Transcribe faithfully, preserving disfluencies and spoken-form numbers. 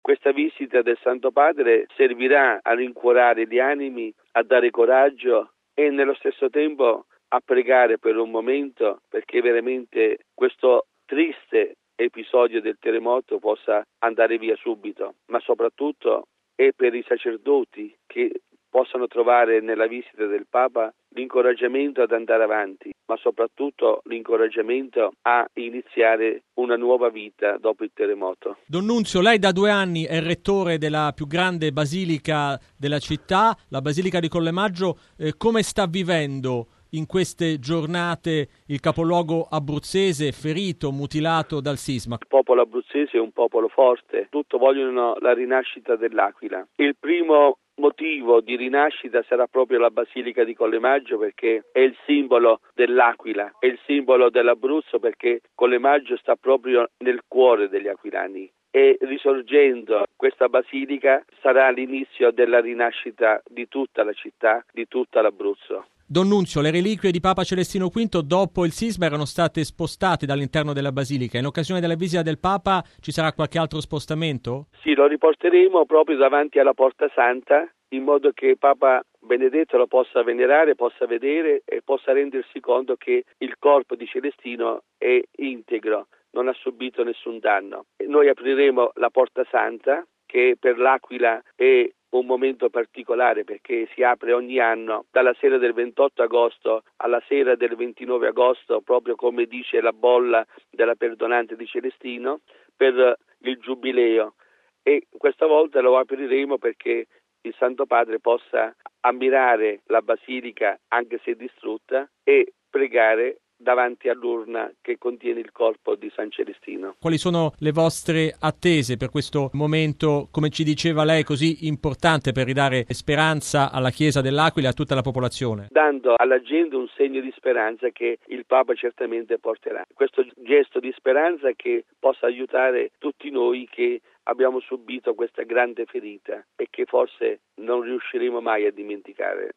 Questa visita del Santo Padre servirà a rincuorare gli animi, a dare coraggio e nello stesso tempo a pregare per un momento perché veramente questo triste episodio del terremoto possa andare via subito, ma soprattutto è per i sacerdoti che possano trovare nella visita del Papa l'incoraggiamento ad andare avanti, ma soprattutto l'incoraggiamento a iniziare una nuova vita dopo il terremoto. Don Nunzio, lei da due anni è rettore della più grande basilica della città, la Basilica di Collemaggio. Eh, come sta vivendo in queste giornate il capoluogo abruzzese ferito, mutilato dal sisma? Il popolo abruzzese è un popolo forte, tutto vogliono la rinascita dell'Aquila. Il primo motivo di rinascita sarà proprio la Basilica di Collemaggio perché è il simbolo dell'Aquila, è il simbolo dell'Abruzzo perché Collemaggio sta proprio nel cuore degli aquilani. E risorgendo questa basilica sarà l'inizio della rinascita di tutta la città, di tutta l'Abruzzo. Don Nunzio, le reliquie di Papa Celestino V dopo il sisma erano state spostate dall'interno della basilica. In occasione della visita del Papa ci sarà qualche altro spostamento? Sì, lo riporteremo proprio davanti alla Porta Santa in modo che Papa Benedetto lo possa venerare, possa vedere e possa rendersi conto che il corpo di Celestino è integro, non ha subito nessun danno. E noi apriremo la Porta Santa che per l'Aquila è un momento particolare perché si apre ogni anno dalla sera del ventotto agosto alla sera del ventinove agosto, proprio come dice la bolla della perdonante di Celestino, per il giubileo, e questa volta lo apriremo perché il Santo Padre possa ammirare la basilica anche se distrutta e pregare davanti all'urna che contiene il corpo di San Celestino. Quali sono le vostre attese per questo momento, come ci diceva lei, così importante per ridare speranza alla Chiesa dell'Aquila e a tutta la popolazione? Dando alla gente un segno di speranza che il Papa certamente porterà. Questo gesto di speranza che possa aiutare tutti noi che abbiamo subito questa grande ferita e che forse non riusciremo mai a dimenticare.